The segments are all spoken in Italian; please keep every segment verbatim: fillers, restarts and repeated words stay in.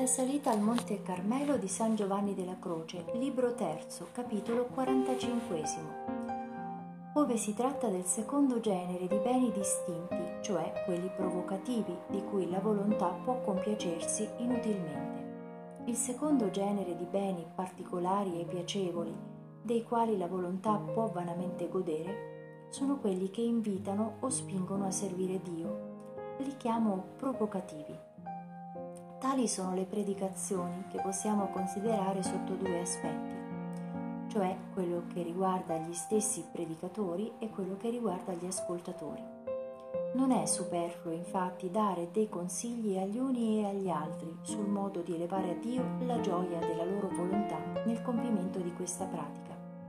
salita al Monte Carmelo di San Giovanni della Croce, libro terzo, capitolo quarantacinquesimo, ove si tratta del secondo genere di beni distinti, cioè quelli provocativi, di cui la volontà può compiacersi inutilmente. Il secondo genere di beni particolari e piacevoli, dei quali la volontà può vanamente godere, sono quelli che invitano o spingono a servire Dio. Li chiamo provocativi. Tali sono le predicazioni che possiamo considerare sotto due aspetti, cioè quello che riguarda gli stessi predicatori e quello che riguarda gli ascoltatori. Non è superfluo infatti dare dei consigli agli uni e agli altri sul modo di elevare a Dio la gioia della loro volontà nel compimento di questa pratica.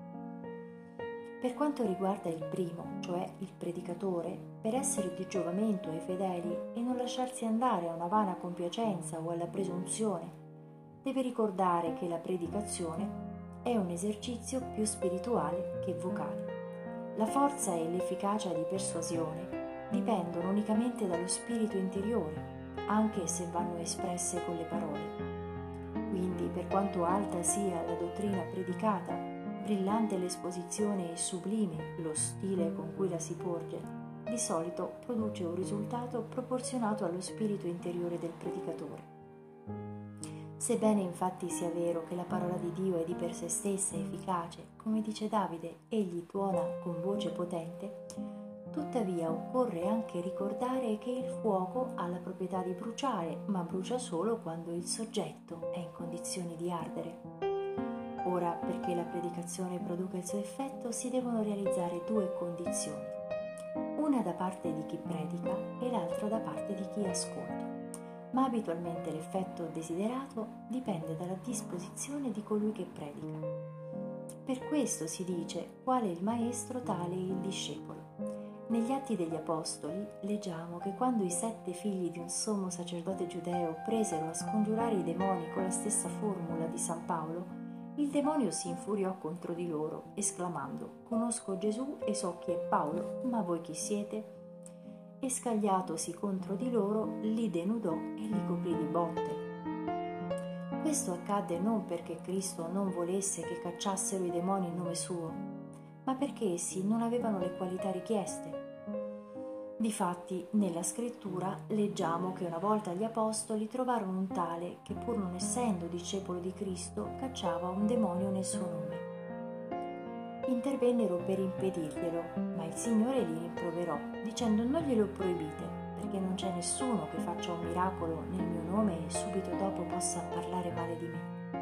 Per quanto riguarda il primo, cioè il predicatore, per essere di giovamento ai fedeli e non lasciarsi andare a una vana compiacenza o alla presunzione, deve ricordare che la predicazione è un esercizio più spirituale che vocale. La forza e l'efficacia di persuasione dipendono unicamente dallo spirito interiore, anche se vanno espresse con le parole. Quindi, per quanto alta sia la dottrina predicata, brillante l'esposizione e sublime lo stile con cui la si porge, di solito produce un risultato proporzionato allo spirito interiore del predicatore. Sebbene infatti sia vero che la parola di Dio è di per sé stessa efficace, come dice Davide, egli tuona con voce potente, tuttavia occorre anche ricordare che il fuoco ha la proprietà di bruciare, ma brucia solo quando il soggetto è in condizioni di ardere. Ora, perché la predicazione produca il suo effetto, si devono realizzare due condizioni, una da parte di chi predica e l'altra da parte di chi ascolta. Ma abitualmente l'effetto desiderato dipende dalla disposizione di colui che predica. Per questo si dice: quale il maestro, tale il discepolo. Negli Atti degli Apostoli leggiamo che quando i sette figli di un sommo sacerdote giudeo presero a scongiurare i demoni con la stessa formula di San Paolo, il demonio si infuriò contro di loro, esclamando: «Conosco Gesù e so chi è Paolo, ma voi chi siete?» E scagliatosi contro di loro, li denudò e li coprì di botte. Questo accadde non perché Cristo non volesse che cacciassero i demoni in nome suo, ma perché essi non avevano le qualità richieste. Difatti, nella scrittura leggiamo che una volta gli apostoli trovarono un tale che, pur non essendo discepolo di Cristo, cacciava un demonio nel suo nome. Intervennero per impedirglielo, ma il Signore li rimproverò, dicendo: non glielo proibite, perché non c'è nessuno che faccia un miracolo nel mio nome e subito dopo possa parlare male di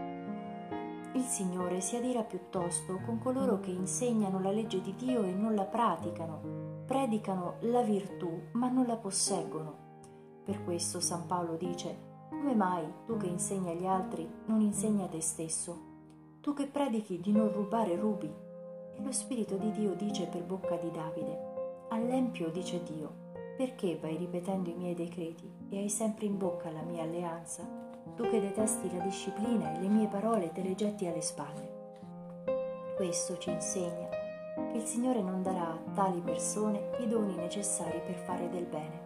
me. Il Signore si adira piuttosto con coloro che insegnano la legge di Dio e non la praticano, predicano la virtù ma non la posseggono. Per questo San Paolo dice: come mai tu che insegni agli altri non insegni a te stesso? Tu che predichi di non rubare rubi. E lo Spirito di Dio dice per bocca di Davide: all'empio dice Dio: perché vai ripetendo i miei decreti e hai sempre in bocca la mia alleanza, tu che detesti la disciplina e le mie parole te le getti alle spalle? Questo ci insegna che il Signore non darà a tali persone i doni necessari per fare del bene.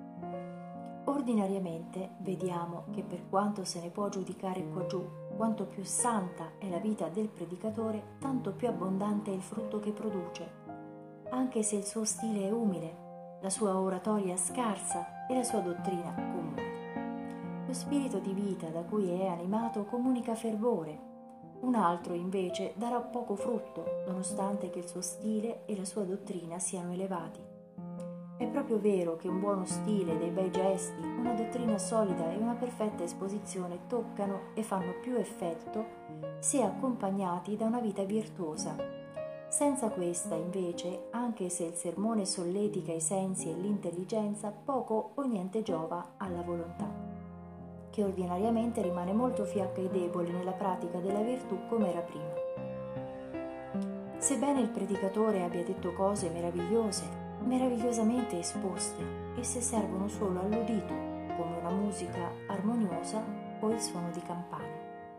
Ordinariamente vediamo che, per quanto se ne può giudicare quaggiù, quanto più santa è la vita del predicatore, tanto più abbondante è il frutto che produce, anche se il suo stile è umile, la sua oratoria scarsa e la sua dottrina comune. Lo spirito di vita da cui è animato comunica fervore. Un altro invece darà poco frutto, nonostante che il suo stile e la sua dottrina siano elevati. È proprio vero che un buono stile, dei bei gesti, una dottrina solida e una perfetta esposizione toccano e fanno più effetto se accompagnati da una vita virtuosa. Senza questa, invece, anche se il sermone solletica i sensi e l'intelligenza, poco o niente giova alla volontà, che ordinariamente rimane molto fiacca e debole nella pratica della virtù come era prima. Sebbene il predicatore abbia detto cose meravigliose, meravigliosamente esposte, esse servono solo all'udito, come una musica armoniosa o il suono di campane.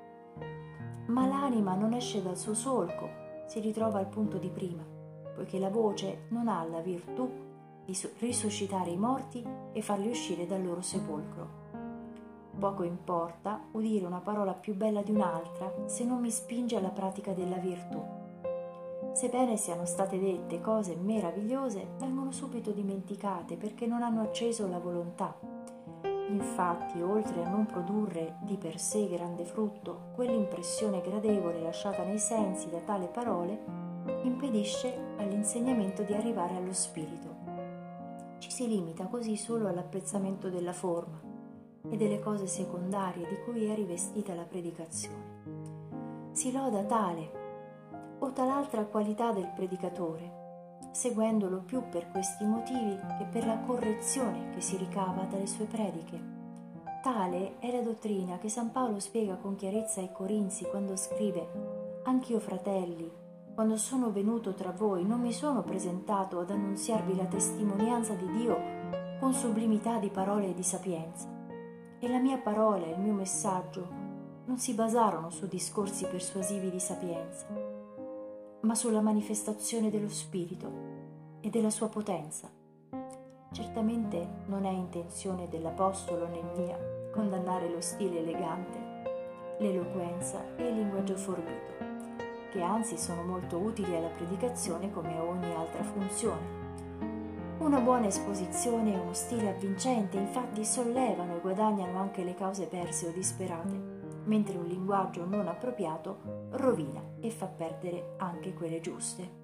Ma l'anima non esce dal suo solco, si ritrova al punto di prima, poiché la voce non ha la virtù di risuscitare i morti e farli uscire dal loro sepolcro. poco importa udire una parola più bella di un'altra se non mi spinge alla pratica della virtù. Sebbene siano state dette cose meravigliose, vengono subito dimenticate perché non hanno acceso la volontà. Infatti, oltre a non produrre di per sé grande frutto, quell'impressione gradevole lasciata nei sensi da tale parole impedisce all'insegnamento di arrivare allo spirito. Ci si limita così solo all'apprezzamento della forma e delle cose secondarie di cui è rivestita la predicazione. Si loda tale o tal'altra qualità del predicatore, seguendolo più per questi motivi che per la correzione che si ricava dalle sue prediche. Tale è la dottrina che San Paolo spiega con chiarezza ai Corinzi quando scrive: «Anch'io, fratelli, quando sono venuto tra voi, non mi sono presentato ad annunziarvi la testimonianza di Dio con sublimità di parole e di sapienza. E la mia parola e il mio messaggio non si basarono su discorsi persuasivi di sapienza, ma sulla manifestazione dello Spirito e della sua potenza». Certamente non è intenzione dell'Apostolo né mia condannare lo stile elegante, l'eloquenza e il linguaggio forbito, che anzi sono molto utili alla predicazione come a ogni altra funzione. Una buona esposizione e uno stile avvincente infatti sollevano e guadagnano anche le cause perse o disperate, mentre un linguaggio non appropriato rovina e fa perdere anche quelle giuste.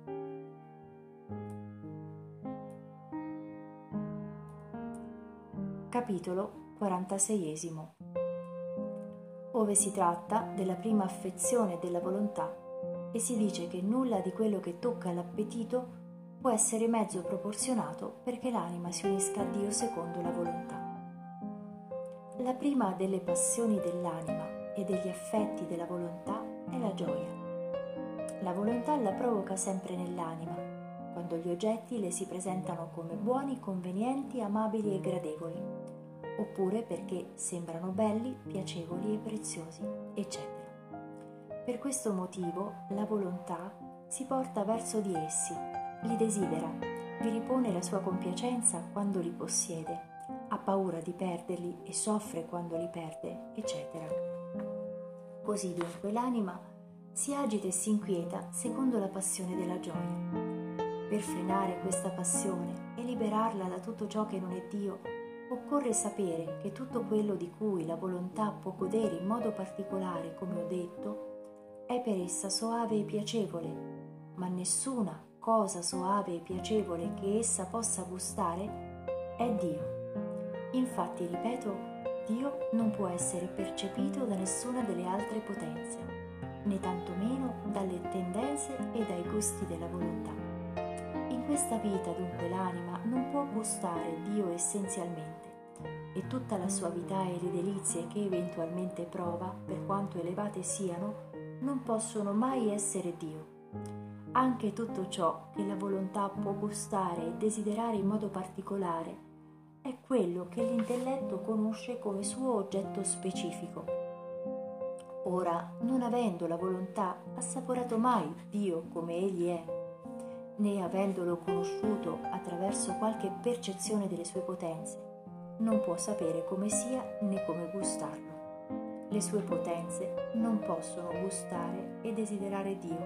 Capitolo quarantaseiesimo, ove si tratta della prima affezione della volontà e si dice che nulla di quello che tocca l'appetito può essere mezzo proporzionato perché l'anima si unisca a Dio secondo la volontà. La prima delle passioni dell'anima e degli affetti della volontà è la gioia. La volontà la provoca sempre nell'anima, quando gli oggetti le si presentano come buoni, convenienti, amabili e gradevoli, oppure perché sembrano belli, piacevoli e preziosi, eccetera. Per questo motivo la volontà si porta verso di essi, li desidera, vi ripone la sua compiacenza quando li possiede, ha paura di perderli e soffre quando li perde, eccetera. Così dunque l'anima si agita e si inquieta secondo la passione della gioia. Per frenare questa passione e liberarla da tutto ciò che non è Dio, occorre sapere che tutto quello di cui la volontà può godere in modo particolare, come ho detto, è per essa soave e piacevole, ma nessuna cosa soave e piacevole che essa possa gustare è Dio. Infatti, ripeto, Dio non può essere percepito da nessuna delle altre potenze, né tantomeno dalle tendenze e dai gusti della volontà. In questa vita dunque l'anima non può gustare Dio essenzialmente, e tutta la suavità e le delizie che eventualmente prova, per quanto elevate siano, non possono mai essere Dio. Anche tutto ciò che la volontà può gustare e desiderare in modo particolare è quello che l'intelletto conosce come suo oggetto specifico. Ora, non avendo la volontà assaporato mai Dio come Egli è, né avendolo conosciuto attraverso qualche percezione delle sue potenze, non può sapere come sia né come gustarlo. Le sue potenze non possono gustare e desiderare Dio,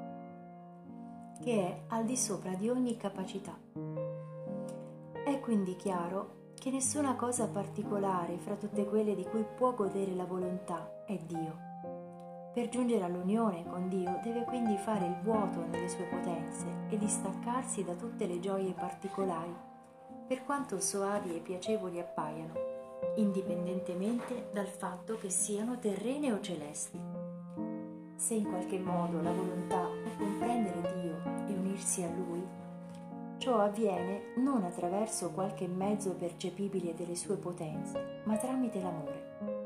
che è al di sopra di ogni capacità. È quindi chiaro che nessuna cosa particolare fra tutte quelle di cui può godere la volontà è Dio. Per giungere all'unione con Dio deve quindi fare il vuoto nelle sue potenze e distaccarsi da tutte le gioie particolari, per quanto soavi e piacevoli appaiano, indipendentemente dal fatto che siano terrene o celesti. Se in qualche modo la volontà può comprendere Dio e unirsi a Lui, ciò avviene non attraverso qualche mezzo percepibile delle sue potenze, ma tramite l'amore.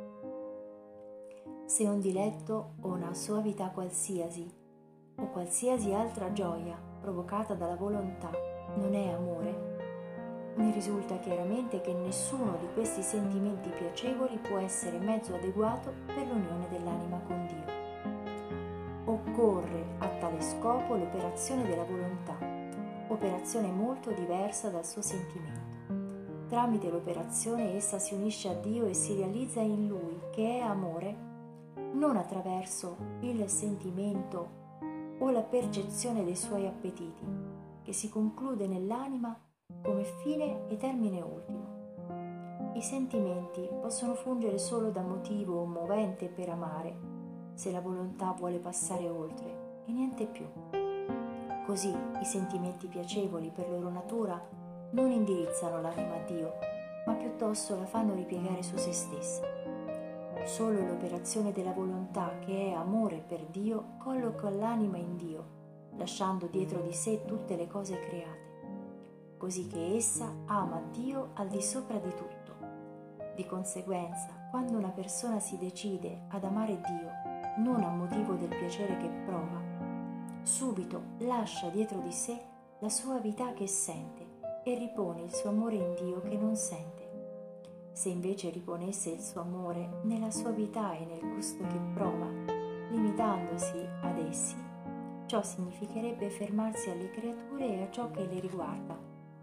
Se un diletto o una soavità qualsiasi, o qualsiasi altra gioia provocata dalla volontà non è amore, ne risulta chiaramente che nessuno di questi sentimenti piacevoli può essere mezzo adeguato per l'unione dell'anima con Dio. Occorre a tale scopo l'operazione della volontà, operazione molto diversa dal suo sentimento. Tramite l'operazione essa si unisce a Dio e si realizza in Lui, che è amore, non attraverso il sentimento o la percezione dei suoi appetiti, che si conclude nell'anima come fine e termine ultimo. I sentimenti possono fungere solo da motivo movente per amare, se la volontà vuole passare oltre, e niente più. Così i sentimenti piacevoli per loro natura non indirizzano l'anima a Dio, ma piuttosto la fanno ripiegare su se stessa. Solo l'operazione della volontà, che è amore per Dio, colloca l'anima in Dio, lasciando dietro di sé tutte le cose create, così che essa ama Dio al di sopra di tutto. Di conseguenza, quando una persona si decide ad amare Dio, non a motivo del piacere che prova, subito lascia dietro di sé la sua vita che sente e ripone il suo amore in Dio che non sente. Se invece riponesse il suo amore nella suavità e nel gusto che prova, limitandosi ad essi, ciò significherebbe fermarsi alle creature e a ciò che le riguarda,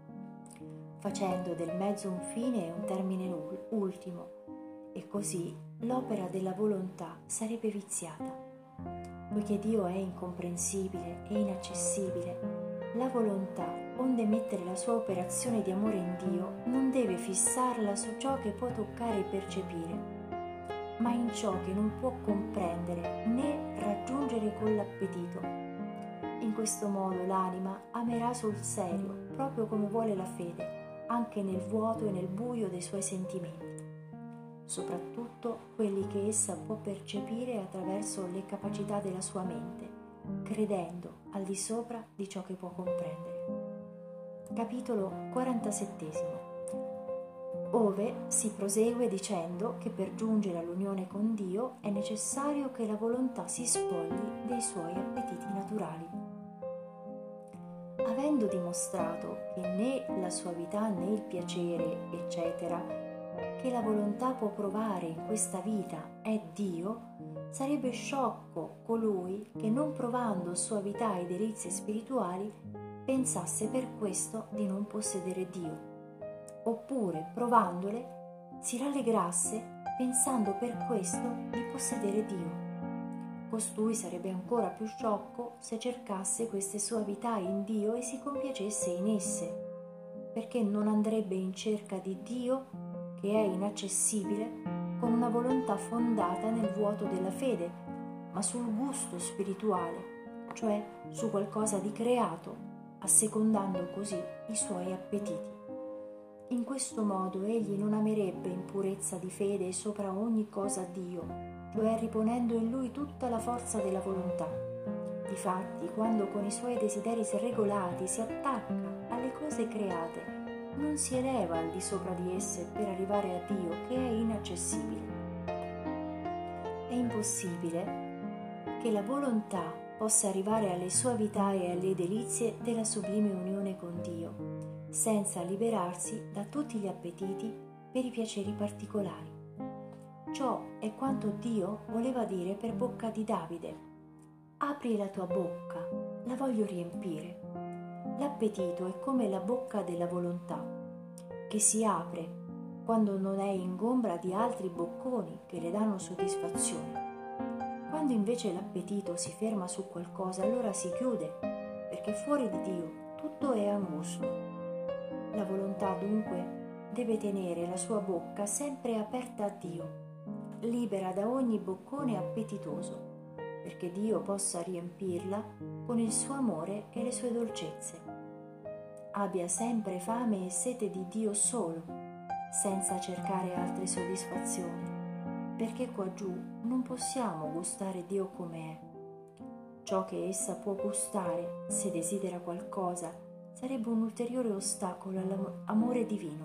facendo del mezzo un fine e un termine ultimo, e così l'opera della volontà sarebbe viziata. Poiché Dio è incomprensibile e inaccessibile, la volontà, onde mettere la sua operazione di amore in Dio, non deve fissarla su ciò che può toccare e percepire, ma in ciò che non può comprendere né raggiungere con l'appetito. In questo modo l'anima amerà sul serio, proprio come vuole la fede, anche nel vuoto e nel buio dei suoi sentimenti, soprattutto quelli che essa può percepire attraverso le capacità della sua mente, credendo al di sopra di ciò che può comprendere. Capitolo quarantasettesimo, ove si prosegue dicendo che per giungere all'unione con Dio è necessario che la volontà si spogli dei suoi appetiti naturali. Avendo dimostrato che né la suavità né il piacere, eccetera, che la volontà può provare in questa vita è Dio, sarebbe sciocco colui che, non provando suavità e delizie spirituali, pensasse per questo di non possedere Dio, oppure, provandole, si rallegrasse pensando per questo di possedere Dio. Costui sarebbe ancora più sciocco se cercasse queste suavità in Dio e si compiacesse in esse, perché non andrebbe in cerca di Dio, che è inaccessibile, con una volontà fondata nel vuoto della fede, ma sul gusto spirituale, cioè su qualcosa di creato, assecondando così i suoi appetiti. In questo modo egli non amerebbe in purezza di fede sopra ogni cosa Dio, cioè riponendo in lui tutta la forza della volontà. Difatti, quando con i suoi desideri regolati si attacca alle cose create, non si eleva al di sopra di esse per arrivare a Dio, che è inaccessibile. È impossibile che la volontà possa arrivare alle suavità e alle delizie della sublime unione con Dio, senza liberarsi da tutti gli appetiti per i piaceri particolari. Ciò è quanto Dio voleva dire per bocca di Davide: apri la tua bocca, la voglio riempire. L'appetito è come la bocca della volontà, che si apre quando non è ingombra di altri bocconi che le danno soddisfazione. Quando invece l'appetito si ferma su qualcosa, allora si chiude, perché fuori di Dio tutto è angusto. La volontà dunque deve tenere la sua bocca sempre aperta a Dio, libera da ogni boccone appetitoso, perché Dio possa riempirla con il suo amore e le sue dolcezze. Abbia sempre fame e sete di Dio solo, senza cercare altre soddisfazioni, perché qua giù non possiamo gustare Dio com'è. Ciò che essa può gustare, se desidera qualcosa, sarebbe un ulteriore ostacolo all'amore divino.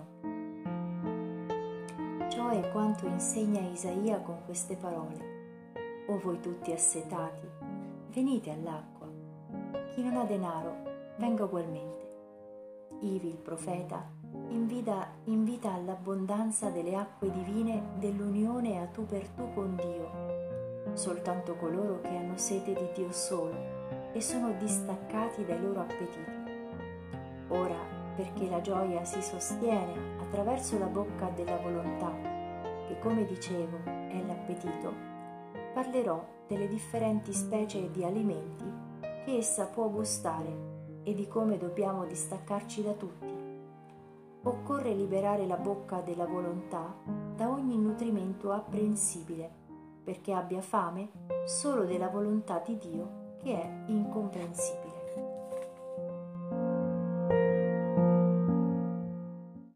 Ciò è quanto insegna Isaia con queste parole: o voi tutti assetati, venite all'acqua. Chi non ha denaro, venga ugualmente. Ivi il profeta invita, invita all'abbondanza delle acque divine dell'unione a tu per tu con Dio. Soltanto coloro che hanno sete di Dio solo e sono distaccati dai loro appetiti. Ora perché la gioia si sostiene attraverso la bocca della volontà, che come dicevo è l'appetito, parlerò delle differenti specie di alimenti che essa può gustare e di come dobbiamo distaccarci da tutti. Occorre liberare la bocca della volontà da ogni nutrimento apprensibile, perché abbia fame solo della volontà di Dio che è incomprensibile.